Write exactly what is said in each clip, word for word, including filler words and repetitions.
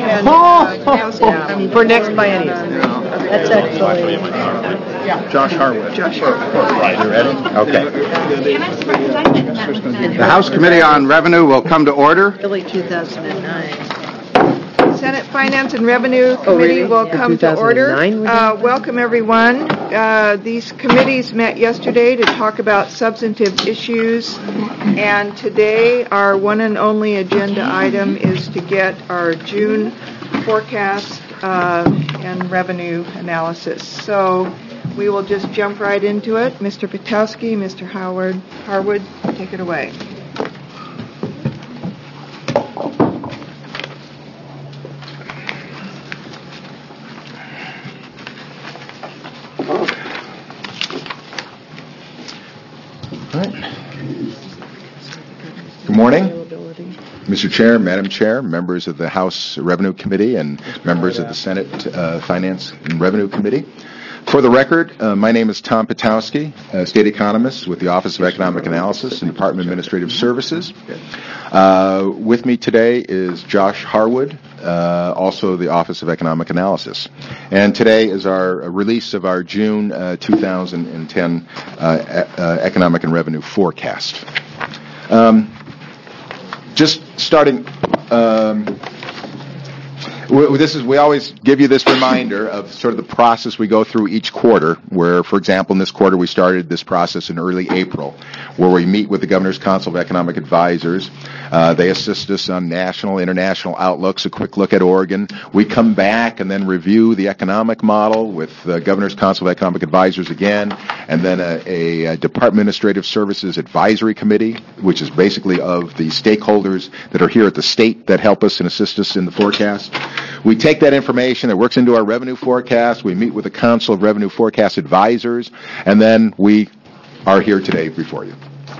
and uh, housing for next biennium. That's actually Josh Harwood. Josh Harwood. Right, you ready? Okay. the The House Committee on Revenue will come to order. Really two thousand nine. Senate Finance and Revenue Committee Oh, really? will Yeah. come to order. two thousand nine was Uh, it? welcome, everyone. Uh, these committees met yesterday to talk about substantive issues, and today our one and only agenda item is to get our June forecast uh, and revenue analysis. So we will just jump right into it. Mister Pitowski, Mister Howard, Harwood, take it away. Good morning, Mister Chair, Madam Chair, members of the House Revenue Committee, and members of the Senate uh, Finance and Revenue Committee. For the record, uh, my name is Tom Pitowski, uh, State Economist with the Office of Economic Analysis and Department of Administrative Services. Uh, with me today is Josh Harwood, uh, also the Office of Economic Analysis. And today is our uh, release of our June uh, two thousand ten uh, e- uh, Economic and Revenue Forecast. Um, just starting... Um, We, this is, we always give you this reminder of sort of the process we go through each quarter, where, for example, in this quarter we started this process in early April, where we meet with the Governor's Council of Economic Advisors. Uh, they assist us on national, international outlooks, a quick look at Oregon. We come back and then review the economic model with the Governor's Council of Economic Advisors again, and then a, a, a Department of Administrative Services Advisory Committee, which is basically of the stakeholders that are here at the state that help us and assist us in the forecast. We take that information that works into our revenue forecast. We meet with the Council of Revenue Forecast Advisors, and then we are here today before you.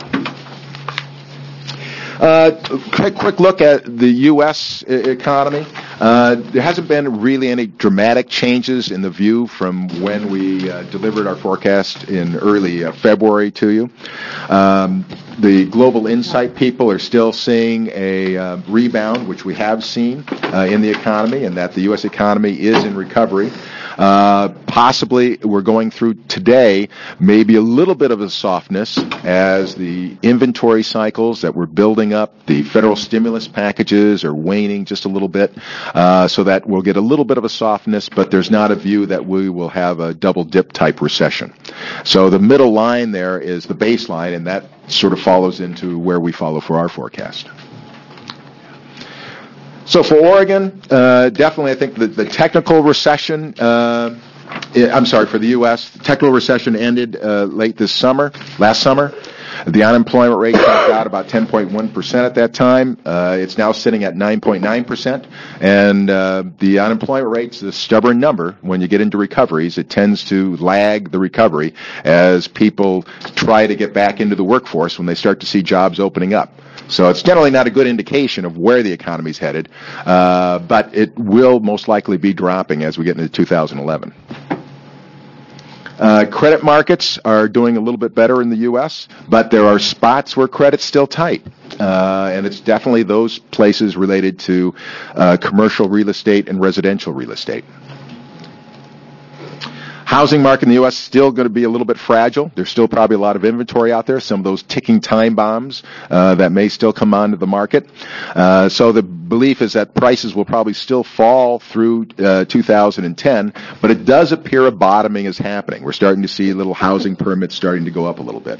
Uh, quick, quick look at the U S economy. Uh, there hasn't been really any dramatic changes in the view from when we uh, delivered our forecast in early uh, February to you. Um, the Global Insight people are still seeing a uh, rebound, which we have seen uh, in the economy, and that the U S economy is in recovery. Uh, possibly we're going through today maybe a little bit of a softness as the inventory cycles that we're building up, the federal stimulus packages are waning just a little bit, uh, so that we'll get a little bit of a softness, but there's not a view that we will have a double dip type recession. So the middle line there is the baseline, and that sort of follows into where we follow for our forecast. So for Oregon, uh, definitely I think the, the technical recession, uh, I'm sorry, for the U S, the technical recession ended uh, late this summer, last summer. The unemployment rate topped out about ten point one percent at that time. Uh, it's now sitting at nine point nine percent. And uh, the unemployment rate's a stubborn number. When you get into recoveries, it tends to lag the recovery as people try to get back into the workforce when they start to see jobs opening up. So it's generally not a good indication of where the economy's headed, uh, but it will most likely be dropping as we get into two thousand eleven. Uh, credit markets are doing a little bit better in the U S, but there are spots where credit's still tight. Uh, and it's definitely those places related to uh, commercial real estate and residential real estate. Housing market in the U S is still going to be a little bit fragile. There's still probably a lot of inventory out there, some of those ticking time bombs uh, that may still come onto the market. Uh, so the belief is that prices will probably still fall through uh, two thousand ten, but it does appear a bottoming is happening. We're starting to see little housing permits starting to go up a little bit.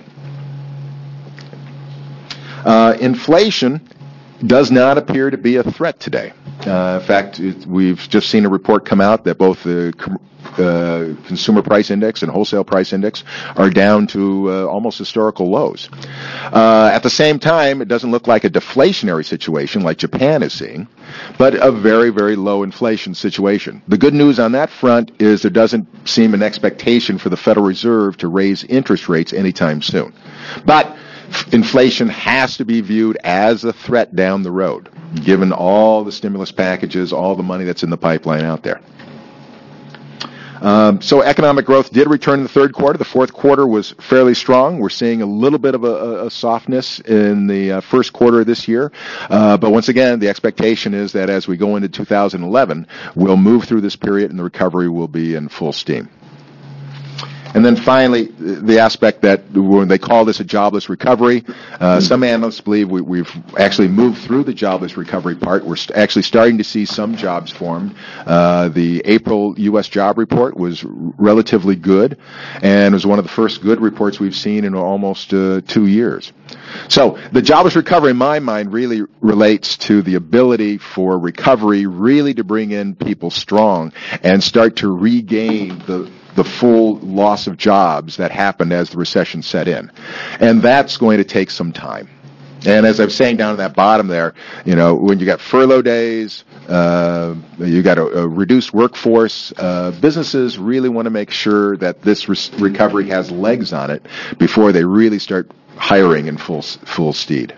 Uh, inflation does not appear to be a threat today. Uh, in fact, it, we've just seen a report come out that both the com- uh, consumer price index and wholesale price index are down to uh, almost historical lows. Uh, at the same time, it doesn't look like a deflationary situation like Japan is seeing, but a very, very low inflation situation. The good news on that front is there doesn't seem an expectation for the Federal Reserve to raise interest rates anytime soon. But inflation has to be viewed as a threat down the road, given all the stimulus packages, all the money that's in the pipeline out there. Um, so economic growth did return in the third quarter. The fourth quarter was fairly strong. We're seeing a little bit of a, a softness in the uh, first quarter of this year. Uh, but once again, the expectation is that as we go into two thousand eleven, we'll move through this period and the recovery will be in full steam. And then finally, the aspect that when they call this a jobless recovery, uh, some analysts believe we, we've actually moved through the jobless recovery part. We're st- actually starting to see some jobs formed. Uh, the April U S job report was r- relatively good, and was one of the first good reports we've seen in almost uh, two years. So the jobless recovery, in my mind, really relates to the ability for recovery really to bring in people strong and start to regain the the full loss of jobs that happened as the recession set in. And that's going to take some time. And as I was saying down at that bottom there, you know, when you got furlough days, uh, you got a, a reduced workforce, uh, businesses really want to make sure that this re- recovery has legs on it before they really start hiring in full full stead.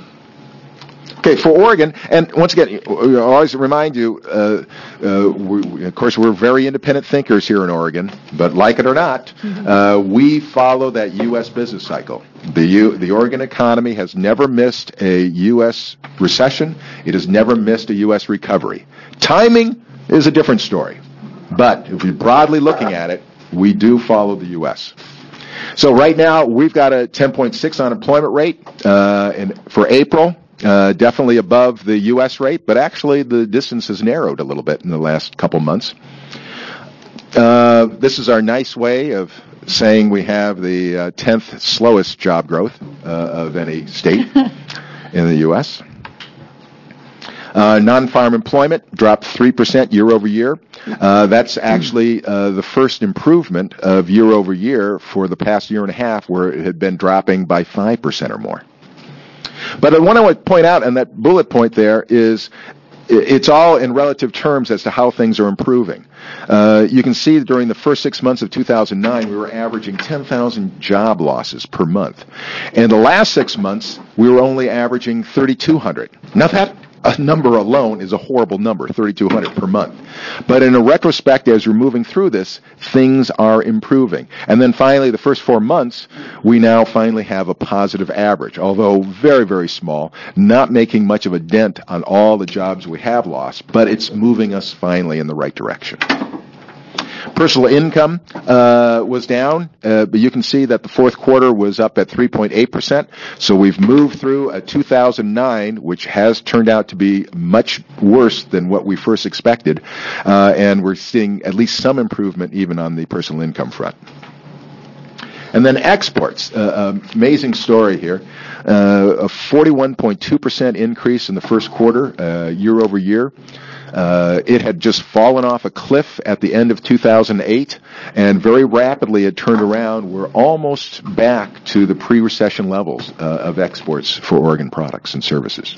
Okay, for Oregon, and once again, I always remind you, uh, uh, we, of course, we're very independent thinkers here in Oregon, but like it or not, mm-hmm. uh, we follow that U S business cycle. The U, the Oregon economy has never missed a U S recession. It has never missed a U S recovery. Timing is a different story, but if you're broadly looking at it, we do follow the U S. So right now, we've got a ten point six unemployment rate uh, in, for April. Uh, definitely above the U S rate, but actually the distance has narrowed a little bit in the last couple months. Uh, this is our nice way of saying we have the uh, tenth slowest job growth uh, of any state in the U S. Uh, non-farm employment dropped three percent year over year. Uh, that's actually uh, the first improvement of year over year for the past year and a half, where it had been dropping by five percent or more. But what I want to point out, and that bullet point there, is it's all in relative terms as to how things are improving. Uh, you can see during the first six months of two thousand nine, we were averaging ten thousand job losses per month. And the last six months, we were only averaging thirty-two hundred. Now that a number alone is a horrible number, thirty-two hundred per month. But in a retrospect, as you're moving through this, things are improving. And then finally, the first four months, we now finally have a positive average, although very, very small, not making much of a dent on all the jobs we have lost, but it's moving us finally in the right direction. Personal income uh, was down, uh, but you can see that the fourth quarter was up at three point eight percent. So we've moved through a two thousand nine, which has turned out to be much worse than what we first expected, uh, and we're seeing at least some improvement even on the personal income front. And then exports, uh, amazing story here. Uh, a forty-one point two percent increase in the first quarter, uh, year over year. Uh, it had just fallen off a cliff at the end of two thousand eight, and very rapidly it turned around. We're almost back to the pre-recession levels uh, of exports for Oregon products and services.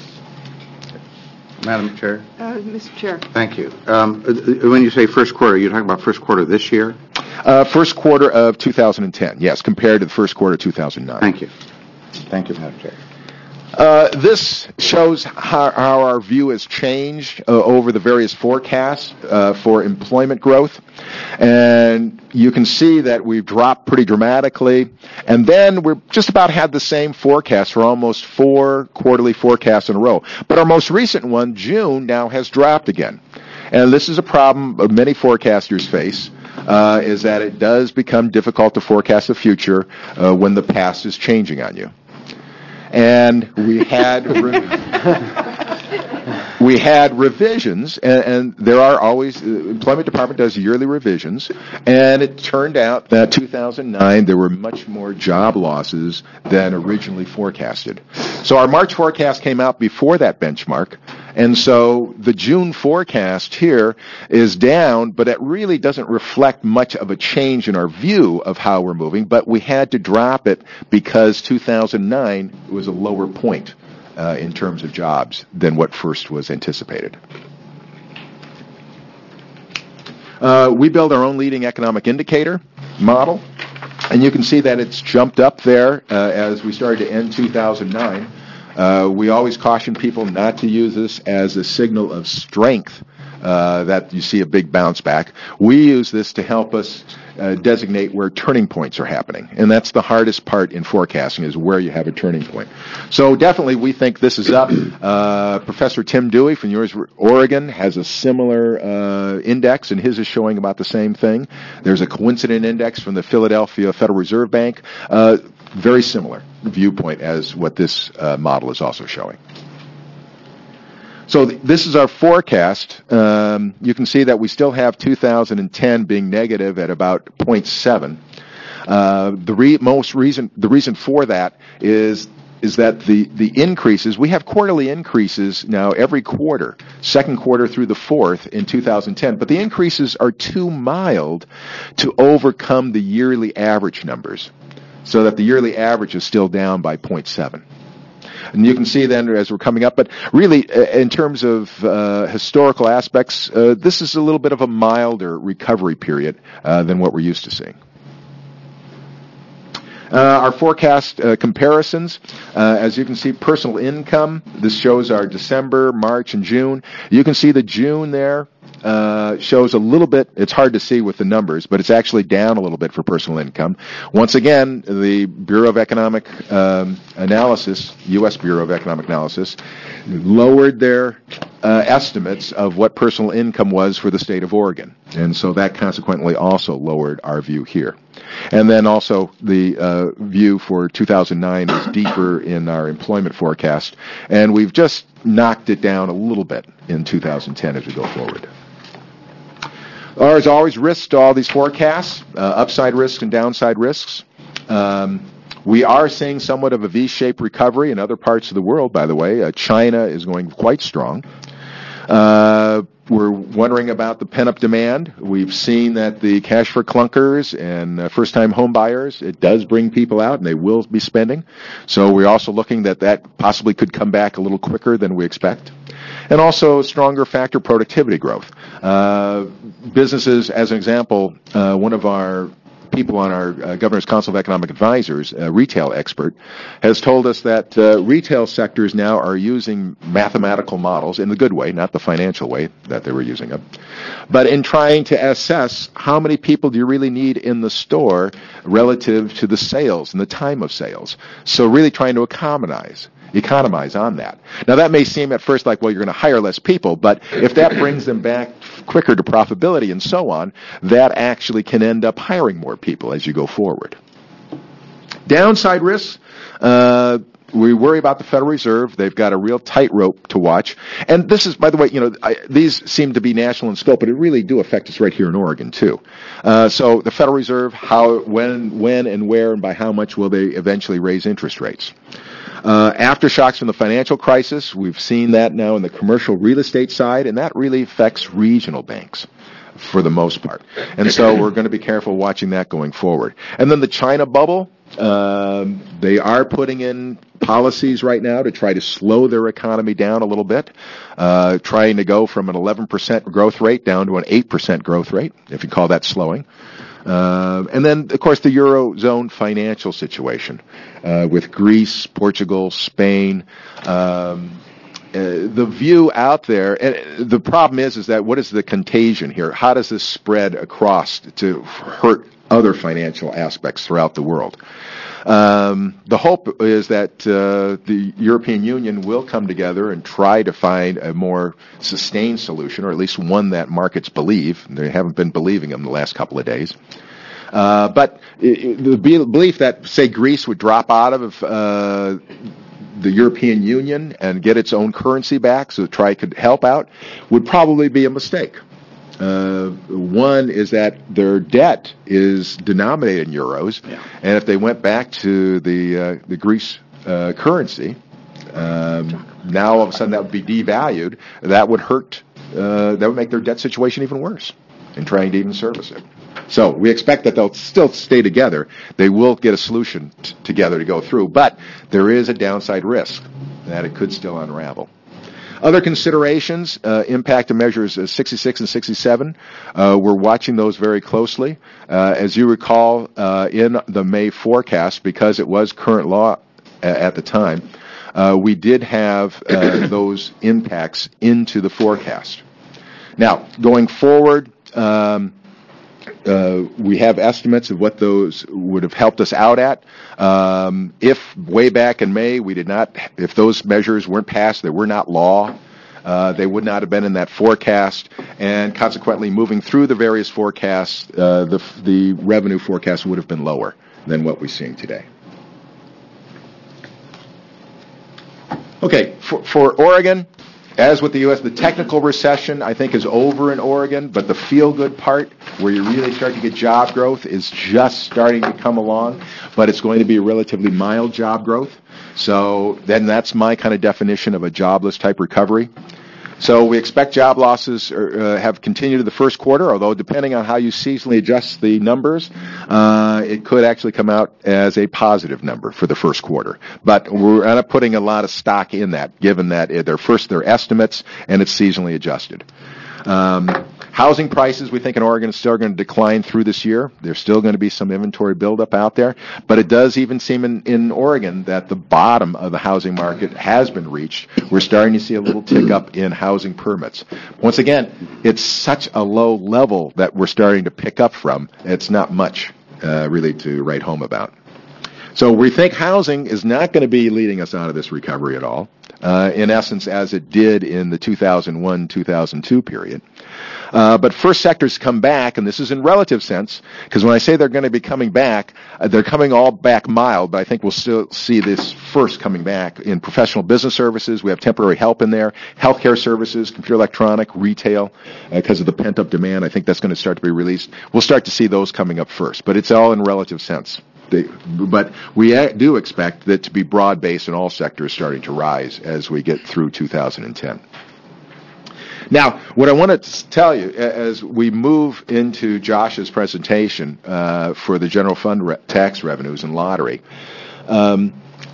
Madam Chair. Uh, Mister Chair. Thank you. Um, when you say first quarter, you're talking about first quarter this year? Uh, first quarter of two thousand ten, yes, compared to the first quarter of two thousand nine. Thank you. Thank you, Madam Chair. Uh, this shows how, how our view has changed uh, over the various forecasts uh, for employment growth. And you can see that we've dropped pretty dramatically. And then we're just about had the same forecast for almost four quarterly forecasts in a row. But our most recent one, June, now has dropped again. And this is a problem many forecasters face, uh, is that it does become difficult to forecast the future uh, when the past is changing on you. And we had re- we had revisions, and, and there are always, the Employment Department does yearly revisions, and it turned out that two thousand nine there were much more job losses than originally forecasted. So our March forecast came out before that benchmark, and so the June forecast here is down, but it really doesn't reflect much of a change in our view of how we're moving, but we had to drop it because two thousand nine was a lower point uh, in terms of jobs than what first was anticipated. Uh, we build our own leading economic indicator model, and you can see that it's jumped up there uh, as we started to end two thousand nine. Uh, we always caution people not to use this as a signal of strength, uh, that you see a big bounce back. We use this to help us uh, designate where turning points are happening. And that's the hardest part in forecasting, is where you have a turning point. So definitely we think this is up. Uh, Professor Tim Dewey from University of Oregon has a similar uh, index, and his is showing about the same thing. There's a coincident index from the Philadelphia Federal Reserve Bank. Uh, very similar viewpoint as what this uh, model is also showing. So th- this is our forecast. Um, you can see that we still have two thousand ten being negative at about zero point seven. Uh, the re- most reason, the reason for that is is that the, the increases, we have quarterly increases now every quarter, second quarter through the fourth in two thousand ten, but the increases are too mild to overcome the yearly average numbers, so that the yearly average is still down by zero point seven. And you can see then as we're coming up, but really in terms of uh, historical aspects, uh, this is a little bit of a milder recovery period uh, than what we're used to seeing. Uh, our forecast uh, comparisons, uh, as you can see, personal income, this shows our December, March, and June. You can see the June there uh, shows a little bit, it's hard to see with the numbers, but it's actually down a little bit for personal income. Once again, the Bureau of Economic um, Analysis, U S Bureau of Economic Analysis, lowered their uh, estimates of what personal income was for the state of Oregon. And so that consequently also lowered our view here. And then also the uh, view for two thousand nine is deeper in our employment forecast, and we've just knocked it down a little bit in two thousand ten as we go forward. There's always risks to all these forecasts, uh, upside risks and downside risks. Um, we are seeing somewhat of a V-shaped recovery in other parts of the world, by the way. Uh, China is going quite strong. Uh, we're wondering about the pent-up demand. We've seen that the cash for clunkers and uh, first-time home buyers, it does bring people out, and they will be spending. So we're also looking that that possibly could come back a little quicker than we expect. And also stronger factor productivity growth. Uh, businesses, as an example, uh, one of our people on our uh, Governor's Council of Economic Advisors, a retail expert, has told us that uh, retail sectors now are using mathematical models in the good way, not the financial way that they were using them, but in trying to assess how many people do you really need in the store relative to the sales and the time of sales. So really trying to economize. economize on that. Now that may seem at first like, well, you're going to hire less people, but if that brings them back quicker to profitability and so on, that actually can end up hiring more people as you go forward. Downside risks, uh, we worry about the Federal Reserve. They've got a real tightrope to watch. And this is, by the way, you know, I, these seem to be national in scope, but it really do affect us right here in Oregon, too. Uh, so the Federal Reserve, how, when, when and where and by how much will they eventually raise interest rates? Uh, aftershocks from the financial crisis, we've seen that now in the commercial real estate side, and that really affects regional banks for the most part. And so we're going to be careful watching that going forward. And then the China bubble, um, they are putting in policies right now to try to slow their economy down a little bit, uh, trying to go from an eleven percent growth rate down to an eight percent growth rate, if you call that slowing. Uh, and then, of course, the Eurozone financial situation uh, with Greece, Portugal, Spain. Um, uh, the view out there, and the problem is, is that what is the contagion here? How does this spread across to hurt other financial aspects throughout the world? Um, the hope is that uh, the European Union will come together and try to find a more sustained solution, or at least one that markets believe. They haven't been believing them the last couple of days. Uh, but it, the belief that, say, Greece would drop out of uh, the European Union and get its own currency back so try could help out would probably be a mistake. Uh, one is that their debt is denominated in euros, yeah. And if they went back to the uh, the Greece uh, currency, um, now all of a sudden that would be devalued. That would hurt. Uh, that would make their debt situation even worse in trying to even service it. So we expect that they'll still stay together. They will get a solution t- together to go through, but there is a downside risk that it could still unravel. Other considerations, uh, impact of measures uh, sixty-six and sixty-seven. Uh, we're watching those very closely. Uh, as you recall, uh, in the May forecast, because it was current law a- at the time, uh, we did have uh, those impacts into the forecast. Now, going forward, um, uh, we have estimates of what those would have helped us out at. Um, if way back in May we did not, if those measures weren't passed, they were not law, uh, they would not have been in that forecast, and consequently moving through the various forecasts, uh, the, the revenue forecast would have been lower than what we're seeing today. Okay, for, for Oregon, as with the U S, the technical recession, I think, is over in Oregon, but the feel-good part, where you really start to get job growth, is just starting to come along, but it's going to be a relatively mild job growth. So then that's my kind of definition of a jobless type recovery. So we expect job losses uh, have continued in the first quarter, although depending on how you seasonally adjust the numbers, uh, it could actually come out as a positive number for the first quarter. But we're not putting a lot of stock in that, given that they're first their estimates and it's seasonally adjusted. Um, housing prices, we think in Oregon, is still going to decline through this year. There's still going to be some inventory buildup out there, but it does even seem in, in Oregon that the bottom of the housing market has been reached. We're starting to see a little tick up in housing permits. Once again, it's such a low level that we're starting to pick up from. It's not much uh, really to write home about. So we think housing is not going to be leading us out of this recovery at all, uh, in essence, as it did in the two thousand one two thousand two period. Uh, but first sectors come back, and this is in relative sense, because when I say they're going to be coming back, uh, they're coming all back mild, but I think we'll still see this first coming back in professional business services. We have temporary help in there, healthcare services, computer electronic, retail, because uh, of the pent-up demand. I think that's going to start to be released. We'll start to see those coming up first, but it's all in relative sense. They, but we do expect that to be broad-based in all sectors starting to rise as we get through two thousand ten. Now, what I want to tell you as we move into Josh's presentation uh, for the general fund re- tax revenues and lottery, um,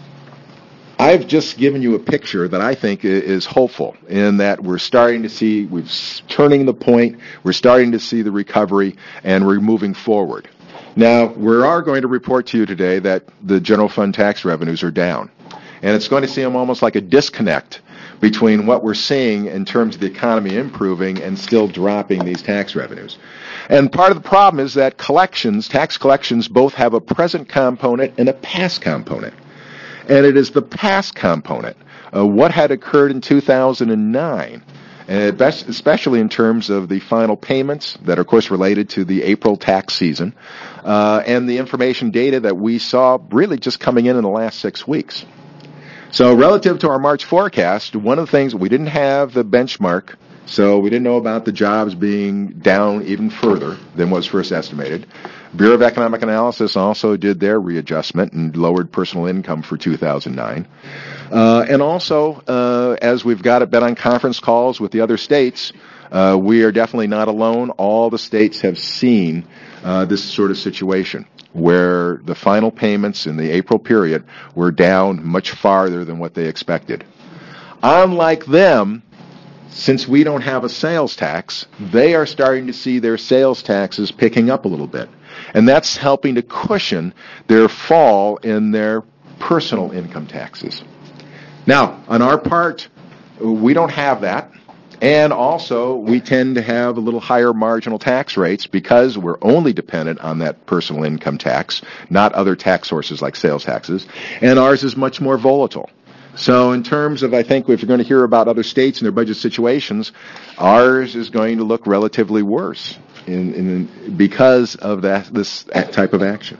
I've just given you a picture that I think is hopeful in that we're starting to see, we're turning the point, we're starting to see the recovery, and we're moving forward. Now, we are going to report to you today that the general fund tax revenues are down. And it's going to seem almost like a disconnect between what we're seeing in terms of the economy improving and still dropping these tax revenues. And part of the problem is that collections, tax collections, both have a present component and a past component. And it is the past component, uh, what had occurred in two thousand nine, and especially in terms of the final payments that are, of course, related to the April tax season, uh, and the information data that we saw really just coming in in the last six weeks. So relative to our March forecast, one of the things, we didn't have the benchmark, so we didn't know about the jobs being down even further than was first estimated. Bureau of Economic Analysis also did their readjustment and lowered personal income for two thousand nine. Uh, and also, uh, as we've got it been on conference calls with the other states, uh, we are definitely not alone. All the states have seen uh, this sort of situation where the final payments in the April period were down much farther than what they expected. Unlike them, since we don't have a sales tax, they are starting to see their sales taxes picking up a little bit. And that's helping to cushion their fall in their personal income taxes. Now, on our part, we don't have that. And also, we tend to have a little higher marginal tax rates because we're only dependent on that personal income tax, not other tax sources like sales taxes. And ours is much more volatile. So in terms of, I think, if you're going to hear about other states and their budget situations, ours is going to look relatively worse in, in, because of that this type of action.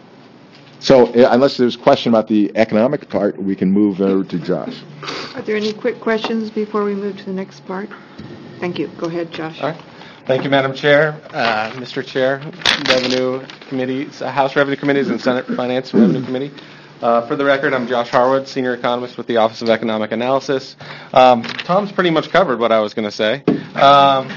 So unless there's a question about the economic part, we can move over to Josh. Are there any quick questions before we move to the next part? Thank you. Go ahead, Josh. All right. Thank you, Madam Chair, uh, Mister Chair, Revenue Committees, uh, House Revenue Committees, and Senate Finance and Revenue Committee. Uh, for the record, I'm Josh Harwood, Senior Economist with the Office of Economic Analysis. Um, Tom's pretty much covered what I was going to say, um,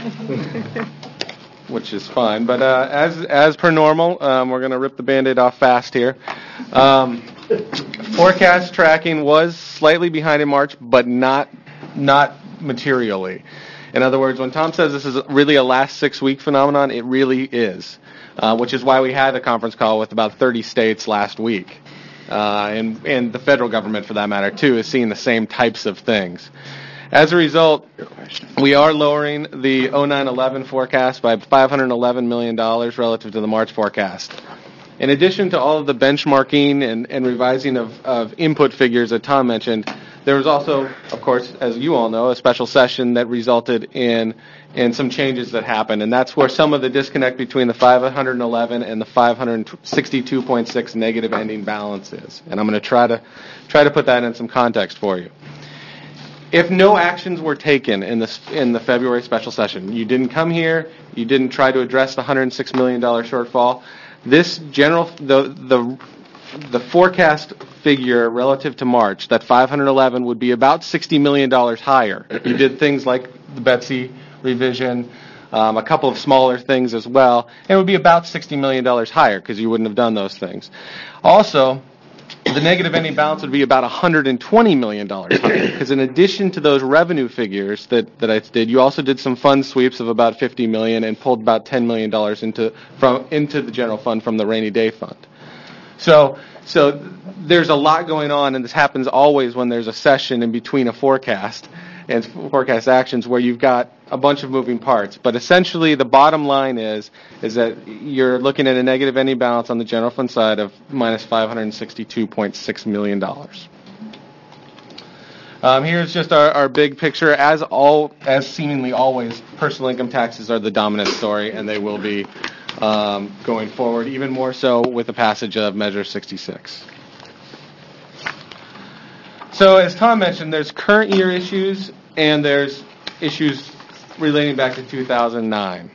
which is fine. But uh, as as per normal, um, we're going to rip the Band-Aid off fast here. Um, forecast tracking was slightly behind in March, but not not materially. In other words, when Tom says this is really a last six-week phenomenon, it really is, uh, which is why we had a conference call with about thirty states last week. uh, and, and the federal government, for that matter, too, is seeing the same types of things. As a result, we are lowering the oh nine eleven forecast by five hundred eleven million dollars relative to the March forecast. In addition to all of the benchmarking and, and revising of, of input figures that Tom mentioned, there was also, of course, as you all know, a special session that resulted in in some changes that happened, and that's where some of the disconnect between the five hundred eleven and the five hundred sixty-two point six negative ending balance is. And I'm going to try to try to put that in some context for you. If no actions were taken in this in the February special session, you didn't come here, you didn't try to address the one hundred six million dollars shortfall, this general the the the forecast figure relative to March, that five hundred eleven, would be about sixty million dollars higher. You did things like the Betsy revision, um, a couple of smaller things as well, and it would be about sixty million dollars higher because you wouldn't have done those things. Also, the negative ending balance would be about one hundred twenty million dollars higher, because in addition to those revenue figures that, that I did, you also did some fund sweeps of about fifty million dollars and pulled about ten million dollars into from into the general fund from the rainy day fund. So, so there's a lot going on, and this happens always when there's a session in between a forecast and forecast actions where you've got a bunch of moving parts. But essentially, the bottom line is is that you're looking at a negative ending balance on the general fund side of minus five hundred sixty-two point six million dollars. Um, here's just our, our big picture. As all, as seemingly always, personal income taxes are the dominant story, and they will be um, going forward, even more so with the passage of Measure sixty-six. So, as Tom mentioned, there's current year issues, and there's issues relating back to two thousand nine.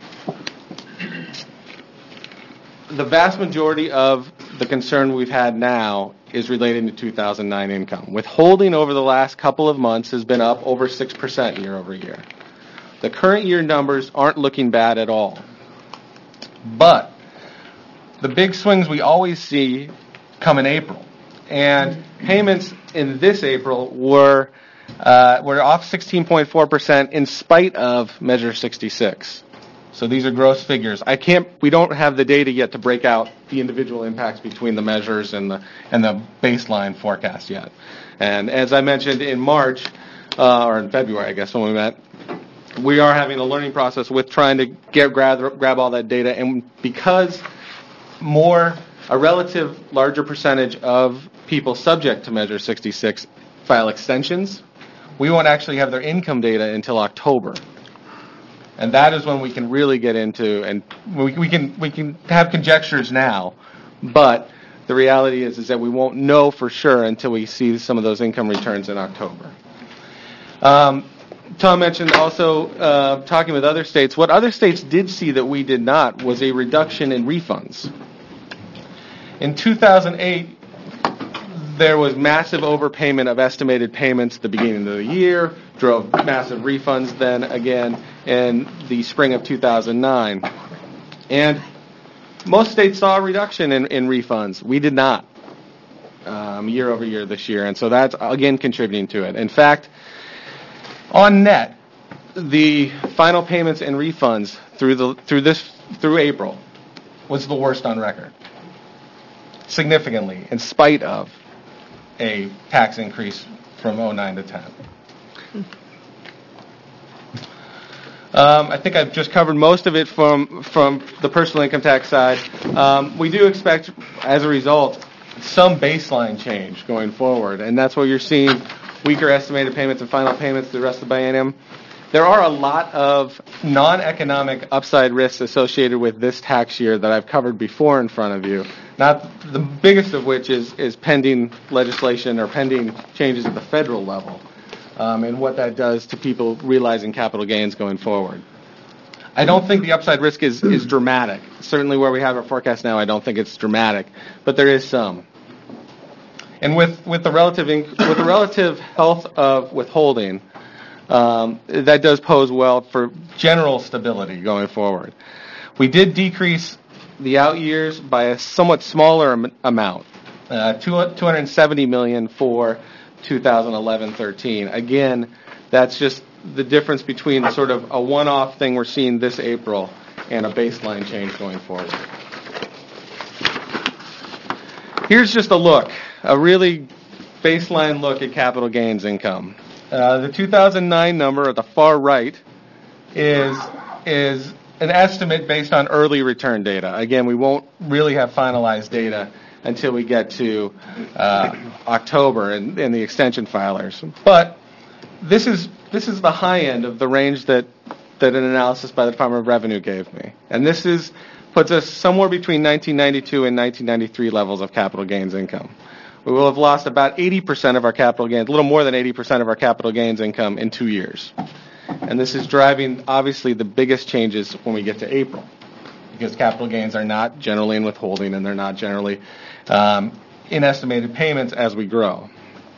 The vast majority of the concern we've had now is relating to two thousand nine income. Withholding over the last couple of months has been up over six percent year over year. The current year numbers aren't looking bad at all. But the big swings we always see come in April. And payments in this April were uh, were off sixteen point four percent in spite of Measure sixty-six. So these are gross figures. I can't. We don't have the data yet to break out the individual impacts between the measures and the and the baseline forecast yet. And as I mentioned in March uh, or in February, I guess when we met, we are having a learning process with trying to get grab grab all that data. And because more a relative larger percentage of people subject to Measure sixty-six file extensions, we won't actually have their income data until October. And that is when we can really get into, and we, we can we can have conjectures now, but the reality is is that we won't know for sure until we see some of those income returns in October. Um, Tom mentioned also uh, talking with other states. What other states did see that we did not was a reduction in refunds. In two thousand eight, there was massive overpayment of estimated payments at the beginning of the year, drove massive refunds then again in the spring of two thousand nine. And most states saw a reduction in, in refunds. We did not um, year over year this year, and so that's, again, contributing to it. In fact, on net, the final payments and refunds through the through this through April was the worst on record, significantly, in spite of a tax increase from oh nine to ten. Um, I think I've just covered most of it from from the personal income tax side. Um, we do expect, as a result, some baseline change going forward, and that's what you're seeing: weaker estimated payments and final payments through the rest of the biennium. There are a lot of non-economic upside risks associated with this tax year that I've covered before in front of you. Not the biggest of which is, is pending legislation or pending changes at the federal level, um, and what that does to people realizing capital gains going forward. I don't think the upside risk is, is dramatic. Certainly where we have our forecast now, I don't think it's dramatic, but there is some. And with, with the relative inc- with the relative health of withholding, um, that does pose well for general stability going forward. We did decrease the out years by a somewhat smaller am- amount, uh, two hundred seventy million dollars for two thousand eleven thirteen. Again, that's just the difference between sort of a one-off thing we're seeing this April and a baseline change going forward. Here's just a look a really baseline look at capital gains income. Uh, the two thousand nine number at the far right is is an estimate based on early return data. Again, we won't really have finalized data until we get to uh, October and, and the extension filers. But this is this is the high end of the range that that an analysis by the Department of Revenue gave me, and this is puts us somewhere between nineteen ninety-two and nineteen ninety-three levels of capital gains income. We will have lost about eighty percent of our capital gains, a little more than eighty percent of our capital gains income in two years. And this is driving, obviously, the biggest changes when we get to April, because capital gains are not generally in withholding, and they're not generally um, in estimated payments as we grow.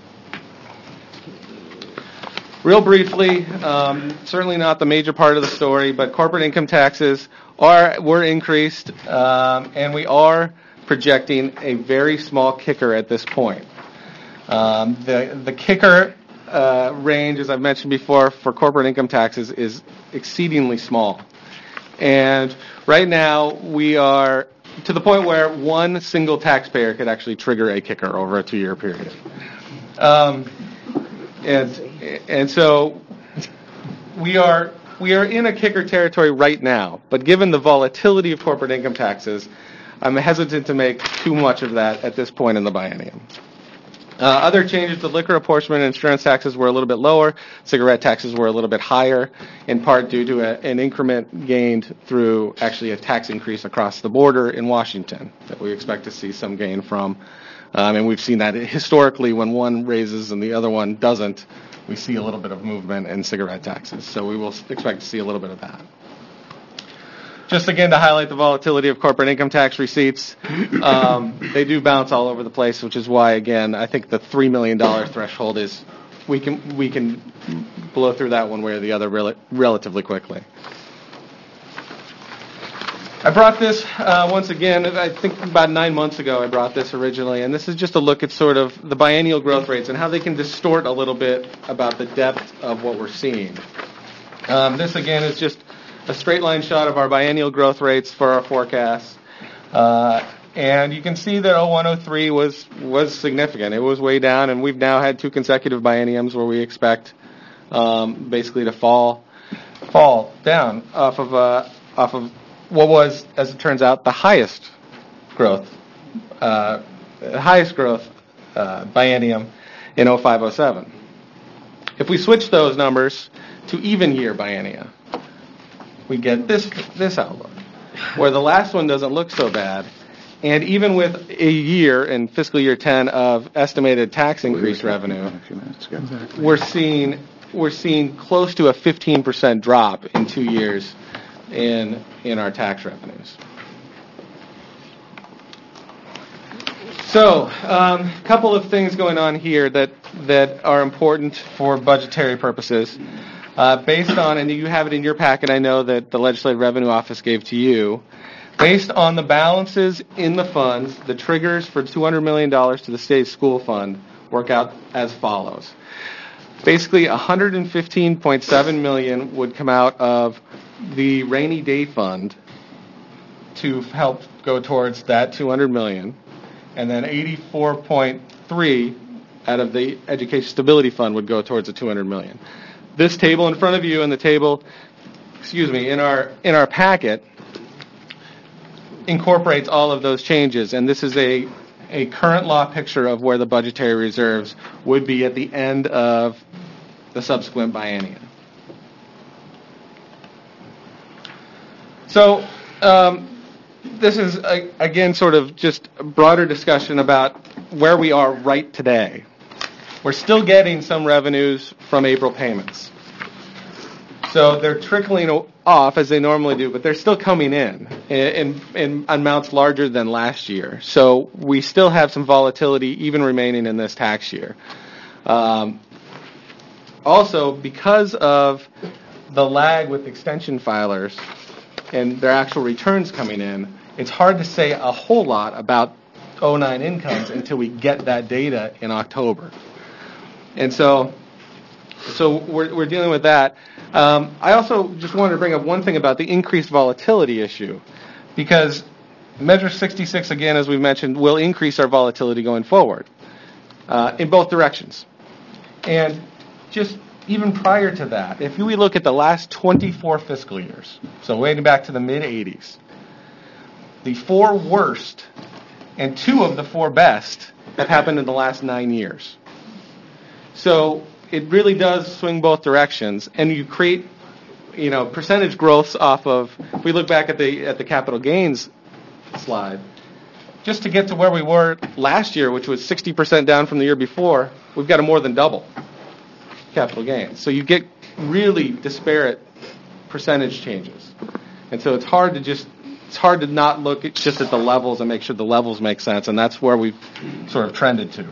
Real briefly, um, certainly not the major part of the story, but corporate income taxes are were increased, um, and we are projecting a very small kicker at this point. Um, the the kicker uh, range, as I've mentioned before, for corporate income taxes is exceedingly small. And right now we are to the point where one single taxpayer could actually trigger a kicker over a two-year period. Um, and and so we are we are in a kicker territory right now. But given the volatility of corporate income taxes, I'm hesitant to make too much of that at this point in the biennium. Uh, other changes to liquor apportionment and insurance taxes were a little bit lower. Cigarette taxes were a little bit higher, in part due to a, an increment gained through actually a tax increase across the border in Washington that we expect to see some gain from. Um, and we've seen that historically when one raises and the other one doesn't, we see a little bit of movement in cigarette taxes. So we will expect to see a little bit of that. Just again to highlight the volatility of corporate income tax receipts, um, they do bounce all over the place, which is why, again, I think the three million dollars threshold is, we can we can blow through that one way or the other rel- relatively quickly. I brought this uh, once again, I think about nine months ago I brought this originally, and this is just a look at sort of the biennial growth rates and how they can distort a little bit about the depth of what we're seeing. Um, this, again, is just a straight line shot of our biennial growth rates for our forecasts. Uh, and you can see that oh one oh three was was significant. It was way down, and we've now had two consecutive bienniums where we expect um, basically to fall fall down off of uh, off of what was, as it turns out, the highest growth uh, highest growth uh, biennium in oh five oh seven. If we switch those numbers to even year biennia, we get this this outlook, where the last one doesn't look so bad, and even with a year in fiscal year ten of estimated tax increase revenue, we're seeing we're seeing close to a fifteen percent drop in two years in in our tax revenues. So, a um, couple of things going on here that that are important for budgetary purposes. Uh, based on, and you have it in your packet, I know that the Legislative Revenue Office gave to you, based on the balances in the funds, the triggers for two hundred million dollars to the state school fund work out as follows. Basically, one hundred fifteen point seven million dollars would come out of the rainy day fund to help go towards that two hundred million dollars, and then eighty-four point three out of the Education Stability Fund would go towards the two hundred million dollars. This table in front of you and the table, excuse me, in our in our packet incorporates all of those changes, and this is a a current law picture of where the budgetary reserves would be at the end of the subsequent biennium. So um, this is a, again sort of just a broader discussion about where we are right today. We're still getting some revenues from April payments. So they're trickling off as they normally do, but they're still coming in in, in amounts larger than last year. So we still have some volatility even remaining in this tax year. Um, also, because of the lag with extension filers and their actual returns coming in, it's hard to say a whole lot about oh nine incomes until we get that data in October. And so, so we're we're dealing with that. Um, I also just wanted to bring up one thing about the increased volatility issue, because Measure sixty-six, again, as we mentioned, will increase our volatility going forward. uh, in both directions. And just even prior to that, if we look at the last twenty-four fiscal years, so waiting back to the mid-eighties, the four worst and two of the four best have happened in the last nine years. So it really does swing both directions, and you create, you know, percentage growths off of. If we look back at the at the capital gains slide, just to get to where we were last year, which was sixty percent down from the year before, we've got to more than double capital gains. So you get really disparate percentage changes, and so it's hard to just it's hard to not look at just at the levels and make sure the levels make sense, and that's where we've sort of trended to.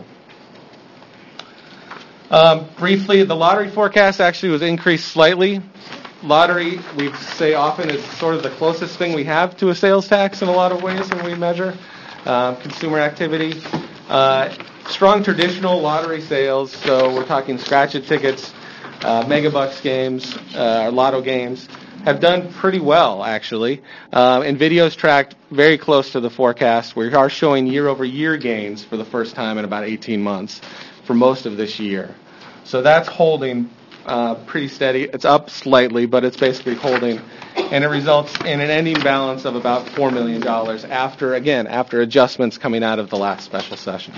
Um, briefly, the lottery forecast actually was increased slightly. Lottery, we say often, is sort of the closest thing we have to a sales tax in a lot of ways when we measure uh, consumer activity. Uh, strong traditional lottery sales, so we're talking scratch-it tickets, uh, Megabucks games, uh, lotto games, have done pretty well, actually. Um, and videos tracked very close to the forecast. We are showing year-over-year gains for the first time in about eighteen months for most of this year. So that's holding uh, pretty steady. It's up slightly, but it's basically holding. And it results in an ending balance of about four million dollars after, again, after adjustments coming out of the last special session.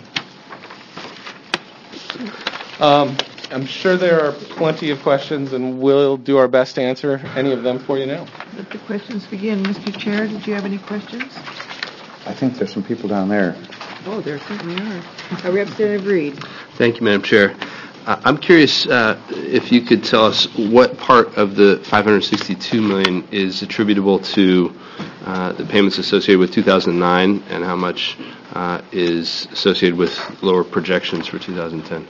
Um, I'm sure there are plenty of questions, and we'll do our best to answer any of them for you now. Let the questions begin. Mister Chair, did you have any questions? I think there's some people down there. Oh, there certainly are. Uh, Representative Reed. Thank you, Madam Chair. Uh, I'm curious uh, if you could tell us what part of the five hundred sixty-two million dollars is attributable to uh, the payments associated with two thousand nine, and how much uh, is associated with lower projections for two thousand ten.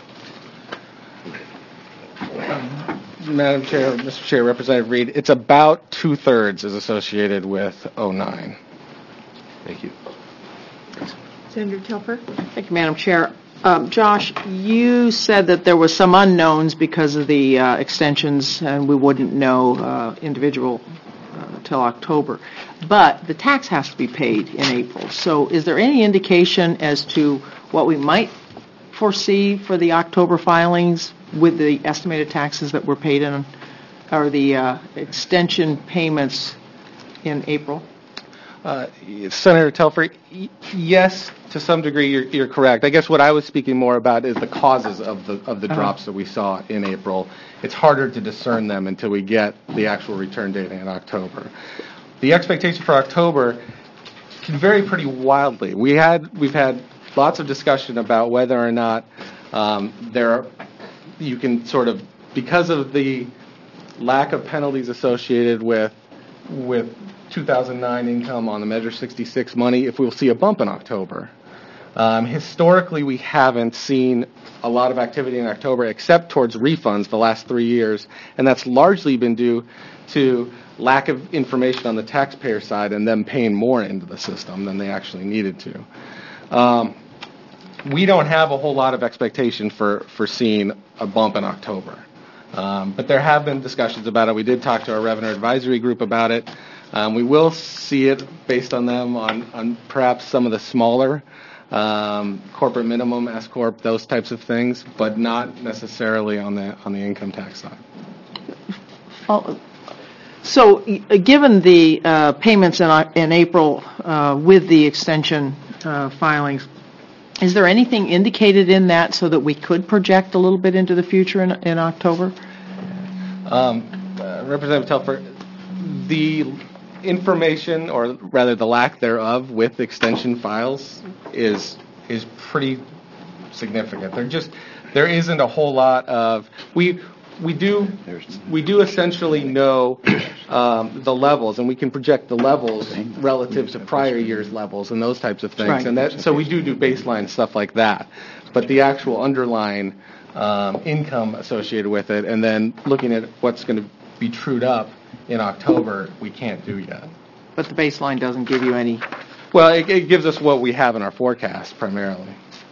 Madam Chair, Mister Chair, Representative Reed, it's about two-thirds is associated with oh nine. Thank you. Senator Telfer. Thank you, Madam Chair. Um, Josh, you said that there was some unknowns because of the uh, extensions, and we wouldn't know uh, individual uh, till October. But the tax has to be paid in April. So is there any indication as to what we might foresee for the October filings with the estimated taxes that were paid in, or the uh, extension payments in April? Uh, Senator Telfer, y- yes, to some degree you're, you're correct. I guess what I was speaking more about is the causes of the of the Uh-huh. drops that we saw in April. It's harder to discern them until we get the actual return data in October. The expectation for October can vary pretty wildly. We had we've had lots of discussion about whether or not um, there are, you can sort of, because of the lack of penalties associated with with two thousand nine income on the Measure sixty-six money, if we'll see a bump in October. Um, historically, we haven't seen a lot of activity in October except towards refunds the last three years, and that's largely been due to lack of information on the taxpayer side and them paying more into the system than they actually needed to. Um, we don't have a whole lot of expectation for, for seeing a bump in October. Um, but there have been discussions about it. We did talk to our revenue advisory group about it. Um, we will see it based on them on, on perhaps some of the smaller um, corporate minimum, S corp, those types of things, but not necessarily on the on the income tax side. Oh, so, uh, given the uh, payments in, uh, in April uh, with the extension uh, filings, is there anything indicated in that so that we could project a little bit into the future in, in October? Um, uh, Representative Telfer, the information, or rather the lack thereof, with extension files is is pretty significant. There just there isn't a whole lot of we we do we do essentially know um, the levels, and we can project the levels relative to prior years' levels and those types of things. Right. And that so we do do baseline stuff like that, but the actual underlying um, income associated with it, and then looking at what's going to be trued up in October, we can't do yet. But the baseline doesn't give you any. Well, it, it gives us what we have in our forecast primarily.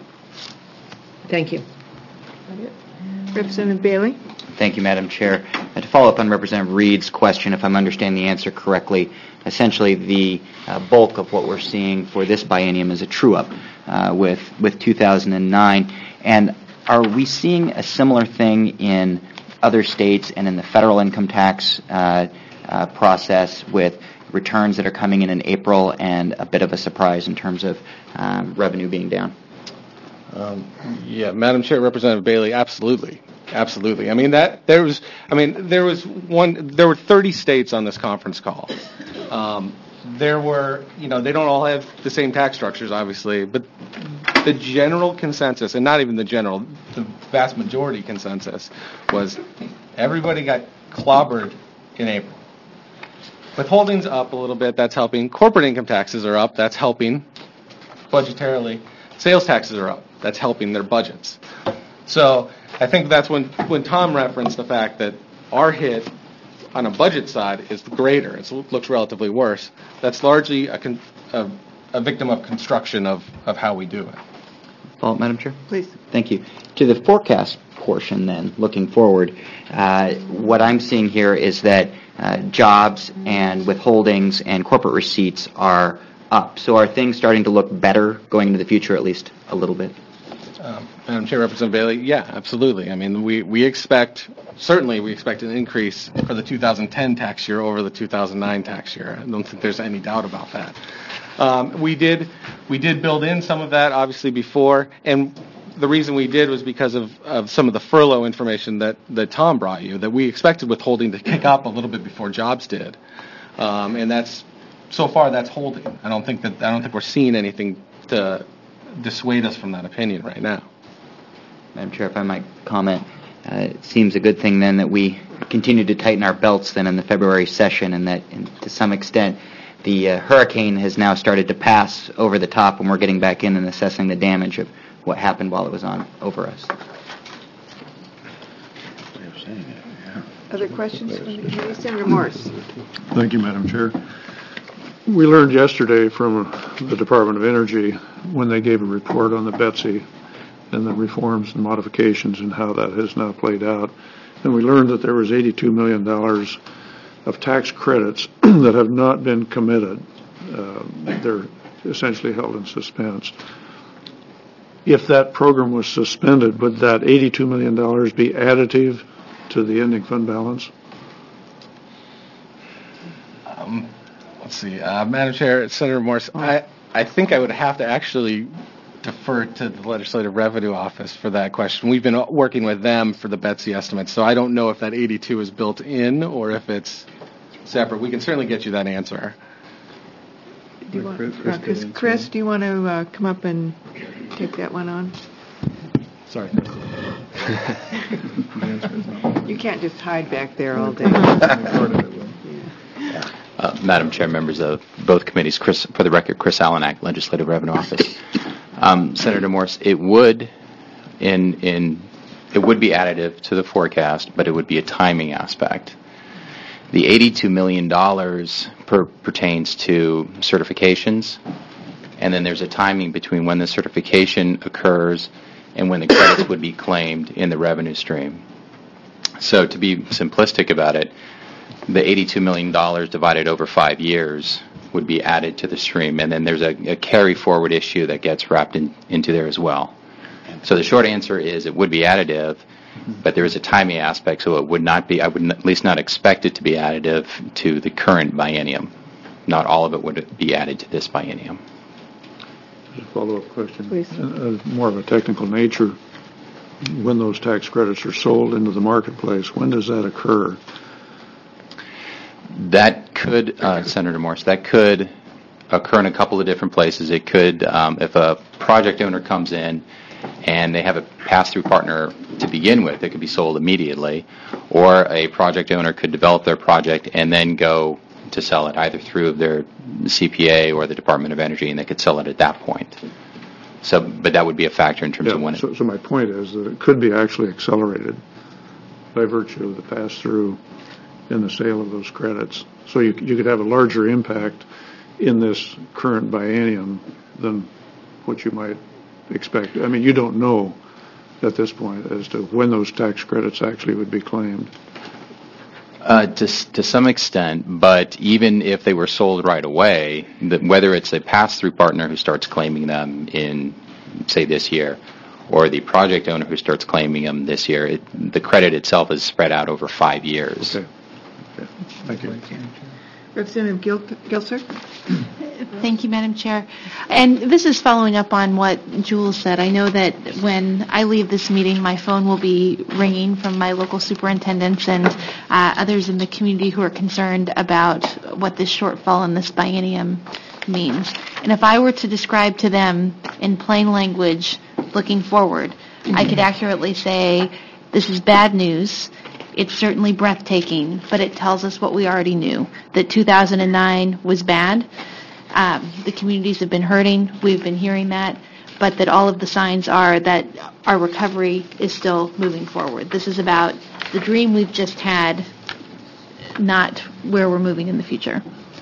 Thank you. Representative Bailey. Thank you, Madam Chair. And to follow up on Representative Reed's question, if I'm understanding the answer correctly, essentially the uh, bulk of what we're seeing for this biennium is a true-up uh, with, with two thousand nine. And are we seeing a similar thing in other states and in the federal income tax uh, uh, process with returns that are coming in in April and a bit of a surprise in terms of um, revenue being down? Um, yeah, Madam Chair, Representative Bailey, absolutely, absolutely. I mean that there was, I mean there was one, there were thirty states on this conference call. Um, there were, you know, they don't all have the same tax structures, obviously, but the general consensus, and not even the general, the vast majority consensus was everybody got clobbered in April. Withholdings up a little bit, that's helping. Corporate income taxes are up, that's helping budgetarily. Sales taxes are up, that's helping their budgets. So I think that's when, when Tom referenced the fact that our hit on a budget side is greater. It looks relatively worse. That's largely a, con, a, a victim of construction of, of how we do it. Follow-up, Madam Chair? Please. Thank you. To the forecast portion then, looking forward, uh, what I'm seeing here is that uh, jobs and withholdings and corporate receipts are up. So are things starting to look better going into the future, at least a little bit? Um, Madam Chair, Representative Bailey, yeah, absolutely. I mean, we, we expect, certainly we expect an increase for the two thousand ten tax year over the two thousand nine tax year. I don't think there's any doubt about that. Um, we did we did build in some of that, obviously, before, and the reason we did was because of, of some of the furlough information that, that Tom brought you, that we expected withholding to kick up a little bit before jobs did. Um, and that's, so far, that's holding. I don't think that, I don't think we're seeing anything to dissuade us from that opinion right now. Madam Chair, if I might comment, uh, it seems a good thing then that we continue to tighten our belts then in the February session, and that in, to some extent the uh, hurricane has now started to pass over the top, and we're getting back in and assessing the damage of what happened while it was on over us. Other questions from the committee? Senator Morse. Thank you, Madam Chair. We learned yesterday from the Department of Energy when they gave a report on the Betsy and the reforms and modifications and how that has now played out. And we learned that there was eighty-two million dollars of tax credits that have not been committed. Uh, they're essentially held in suspense. If that program was suspended, would that eighty-two million dollars be additive to the ending fund balance? Um, let's see, uh, Madam Chair, Senator Morse, I, I think I would have to actually defer to the Legislative Revenue Office for that question. We've been working with them for the Betsy estimates, so I don't know if that eighty-two is built in or if it's separate. We can certainly get you that answer. Do you want, uh, Chris, Chris, do you want to uh, come up and take that one on? Sorry. You can't just hide back there all day. Uh, Madam Chair, members of both committees, Chris, for the record, Chris Allenak, Legislative Revenue Office. Um, Senator Morse, it would, in in, it would be additive to the forecast, but it would be a timing aspect. The eighty-two million dollars per, pertains to certifications, and then there's a timing between when the certification occurs and when the credits would be claimed in the revenue stream. So to be simplistic about it, the eighty-two million dollars divided over five years would be added to the stream, and then there's a, a carry-forward issue that gets wrapped in, into there as well. So the short answer is it would be additive, but there is a timing aspect, so it would not be, I would at least not expect it to be additive to the current biennium. Not all of it would be added to this biennium. A follow-up question. Please. Uh, more of a technical nature. When those tax credits are sold into the marketplace, when does that occur? That could, uh, Senator Morse, that could occur in a couple of different places. It could, um, if a project owner comes in and they have a pass-through partner to begin with, it could be sold immediately, or a project owner could develop their project and then go to sell it either through their C P A or the Department of Energy, and they could sell it at that point. So, but that would be a factor in terms Yeah, of when so, it... so my point is that it could be actually accelerated by virtue of the pass-through in the sale of those credits. So you, you could have a larger impact in this current biennium than what you might expect. I mean, you don't know at this point as to when those tax credits actually would be claimed. Uh, to, to some extent, but even if they were sold right away, that whether it's a pass-through partner who starts claiming them in, say, this year, or the project owner who starts claiming them this year. It, the credit itself is spread out over five years. Okay. Okay. Thank you. Representative Gil- Gilser? Thank you, Madam Chair. And this is following up on what Jules said. I know that when I leave this meeting, my phone will be ringing from my local superintendents and uh, others in the community who are concerned about what this shortfall in this biennium means. And if I were to describe to them in plain language looking forward, I could accurately say, this is bad news. It's certainly breathtaking, but it tells us what we already knew, that two thousand nine was bad. Um, the communities have been hurting. We've been hearing that, but that all of the signs are that our recovery is still moving forward. This is about the dream we've just had, not where we're moving in the future.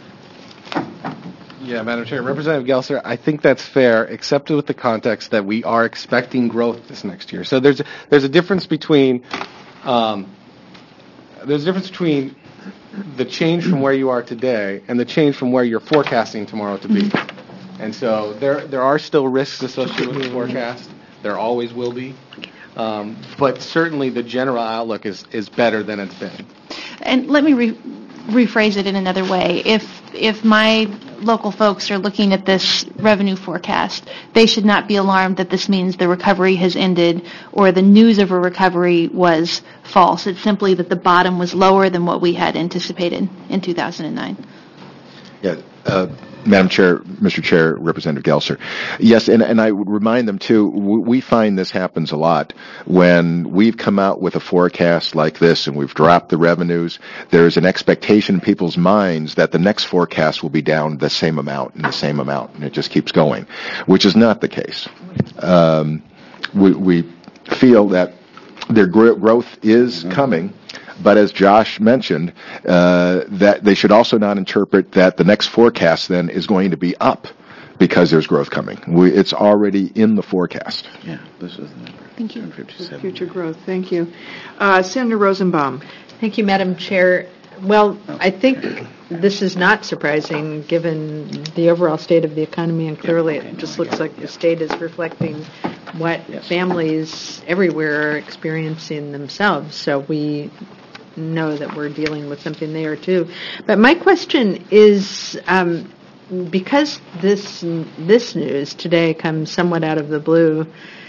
Yeah, Madam Chair. Representative Gelser, I think that's fair, except with the context that we are expecting growth this next year. So there's there's a difference between um, there's a difference between the change from where you are today and the change from where you're forecasting tomorrow to be. And so there there are still risks associated with the forecast. There always will be. Um, but certainly the general outlook is, is better than it's been. And let me re- rephrase it in another way. If if my local folks are looking at this revenue forecast, they should not be alarmed that this means the recovery has ended or the news of a recovery was false. It's simply that the bottom was lower than what we had anticipated in two thousand nine. Yeah, uh, Madam Chair, Mister Chair, Representative Gelser. Yes, and, and I would remind them, too, we find this happens a lot. When we've come out with a forecast like this and we've dropped the revenues, there's an expectation in people's minds that the next forecast will be down the same amount and the same amount, and it just keeps going, which is not the case. Um, we, we feel that their gro- growth is coming. But as Josh mentioned, uh, that they should also not interpret that the next forecast then is going to be up because there's growth coming. We, it's already in the forecast. Yeah, this is the number. Thank you. Future growth. Thank you. Uh, Senator Rosenbaum. Thank you, Madam Chair. Well, I think this is not surprising given the overall state of the economy, and clearly it just looks like the state is reflecting what families everywhere are experiencing themselves. So we know that we're dealing with something there too. But my question is, um, because this this news today comes somewhat out of the blue,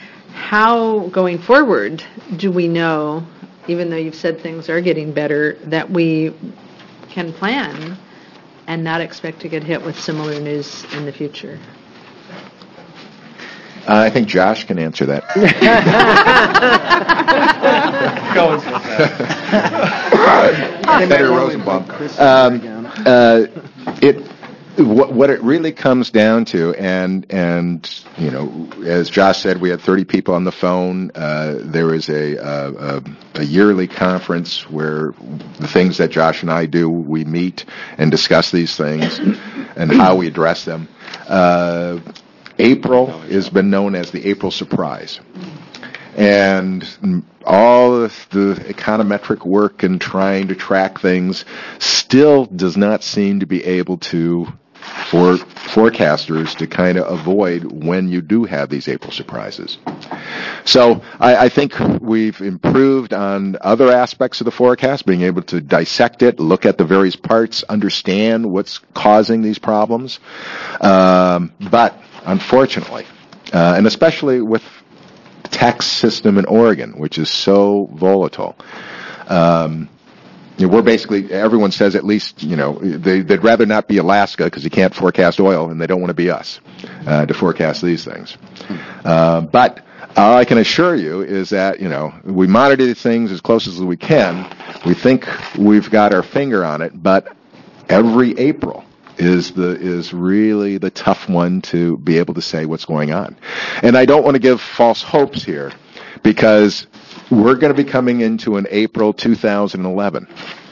how going forward do we know, even though you've said things are getting better, that we can plan and not expect to get hit with similar news in the future? Uh, I think Josh can answer that. Senator Rosenbaum. Um, uh, it what, what it really comes down to, and and you know, as Josh said, we had thirty people on the phone. Uh, there is a, a a yearly conference where the things that Josh and I do, we meet and discuss these things and how we address them. Uh, April has been known as the April surprise. And all of the econometric work and trying to track things still does not seem to be able to, for forecasters to kind of avoid when you do have these April surprises. So I, I think we've improved on other aspects of the forecast, being able to dissect it, look at the various parts, understand what's causing these problems. Um, but unfortunately, uh, and especially with the tax system in Oregon, which is so volatile, um, you know, we're basically, everyone says at least, you know, they, they'd rather not be Alaska because you can't forecast oil, and they don't want to be us uh, to forecast these things. Uh, but all I can assure you is that, you know, we monitor these things as close as we can. We think we've got our finger on it, but every April is the is really the tough one to be able to say what's going on. And I don't want to give false hopes here, because we're going to be coming into an April two thousand eleven.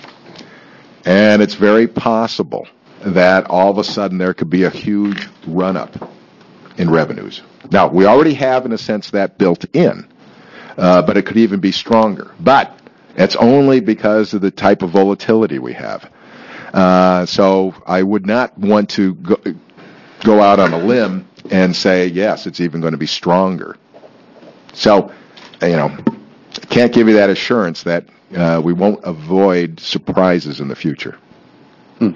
And it's very possible that all of a sudden there could be a huge run-up in revenues. Now, we already have, in a sense, that built in, uh, but it could even be stronger. But it's only because of the type of volatility we have. Uh, so I would not want to go, go out on a limb and say, yes, it's even going to be stronger. So, uh, you know, I can't give you that assurance that uh, we won't avoid surprises in the future. Hmm.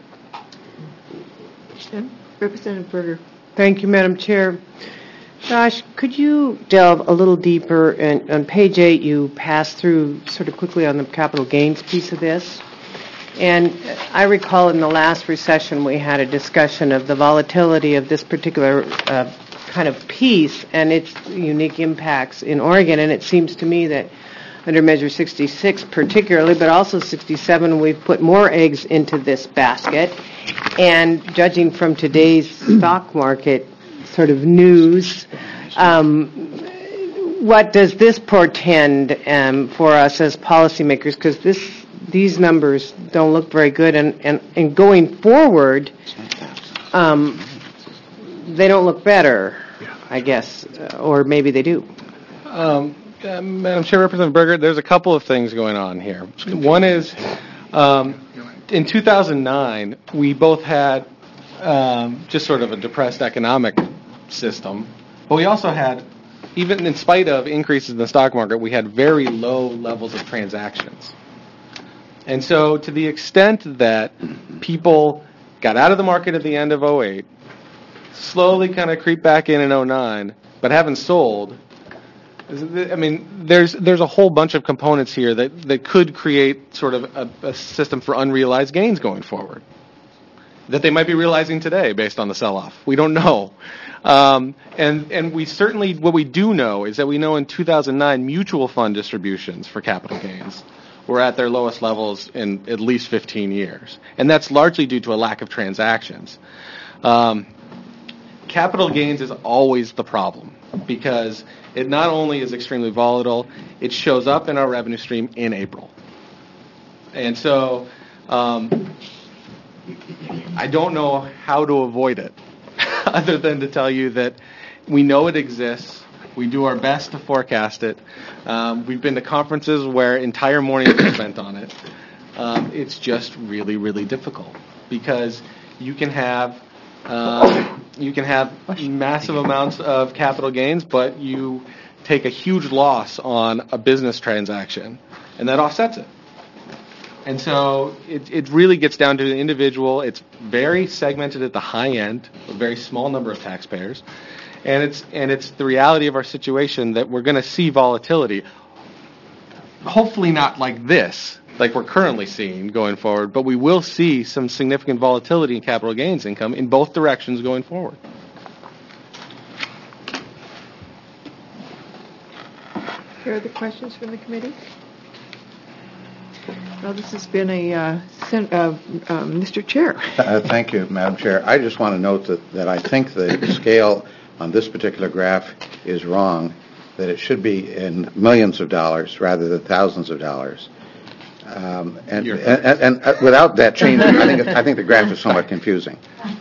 Representative Berger. Thank you, Madam Chair. Josh, could you delve a little deeper? And on page eight, you passed through sort of quickly on the capital gains piece of this. And I recall in the last recession we had a discussion of the volatility of this particular uh, kind of piece and its unique impacts in Oregon. And it seems to me that under Measure sixty-six particularly, but also sixty-seven, we've put more eggs into this basket. And judging from today's stock market sort of news, um, what does this portend um, for us as policymakers? Because this, these numbers don't look very good, and, and, and going forward, um, they don't look better, I guess, uh, or maybe they do. Um, uh, Madam Chair, Representative Berger, there's a couple of things going on here. One is, um, in two thousand nine, we both had um, just sort of a depressed economic system, but we also had, even in spite of increases in the stock market, we had very low levels of transactions. And so to the extent that people got out of the market at the end of oh eight, slowly kind of creep back in in oh nine, but haven't sold, I mean, there's there's a whole bunch of components here that, that could create sort of a, a system for unrealized gains going forward that they might be realizing today based on the sell-off. We don't know. Um, and, and we certainly, what we do know is that we know in two thousand nine mutual fund distributions for capital gains were at their lowest levels in at least fifteen years. And that's largely due to a lack of transactions. Um, capital gains is always the problem because it not only is extremely volatile, it shows up in our revenue stream in April. And so um, I don't know how to avoid it other than to tell you that we know it exists. We do our best to forecast it. Um, we've been to conferences where entire mornings are spent on it. Um, it's just really, really difficult because you can have uh, you can have massive amounts of capital gains, but you take a huge loss on a business transaction, and that offsets it. And so it, it really gets down to the individual. It's very segmented at the high end, a very small number of taxpayers. And it's and it's the reality of our situation that we're going to see volatility. Hopefully not like this, like we're currently seeing going forward, but we will see some significant volatility in capital gains income in both directions going forward. Here are the questions from the committee. Well, this has been a, uh, sen- uh, uh, Mister Chair. Uh, thank you, Madam Chair. I just want to note that, that I think the scale on this particular graph is wrong, that it should be in millions of dollars rather than thousands of dollars. Um, and, and, and, and uh, without that change, I think, it, I think the graph is somewhat confusing.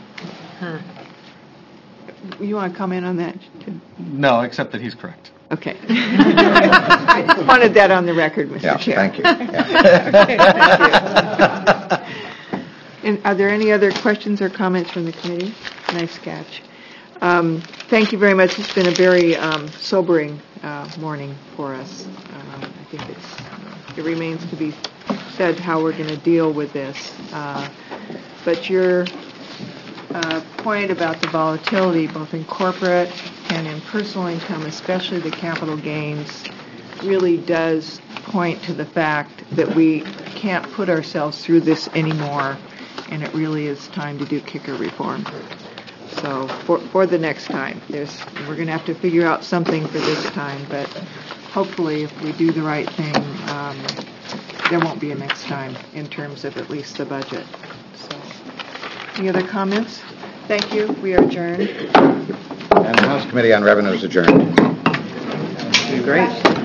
You want to comment on that? No, except that he's correct. Okay. I wanted that on the record, Mister Yeah, Chair. thank you. Yeah. Okay, thank you. And are there any other questions or comments from the committee? Nice catch. Um, thank you very much. It's been a very um, sobering uh, morning for us. Uh, I think it's, it remains to be said how we're going to deal with this. Uh, but your uh, point about the volatility, both in corporate and in personal income, especially the capital gains, really does point to the fact that we can't put ourselves through this anymore, and it really is time to do kicker reform. So for for the next time, there's we're going to have to figure out something for this time, but hopefully if we do the right thing, um, there won't be a next time in terms of at least the budget. So, any other comments? Thank you. We are adjourned. And the House Committee on Revenue is adjourned. Great.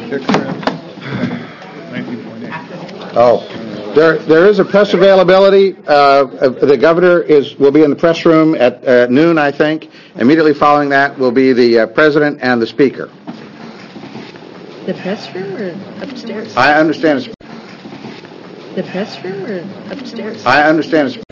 Oh, there there is a press availability. Uh, the governor is will be in the press room at uh, noon, I think. Immediately following that will be the uh, president and the speaker. The press room or upstairs? I understand. The press room or upstairs? I understand.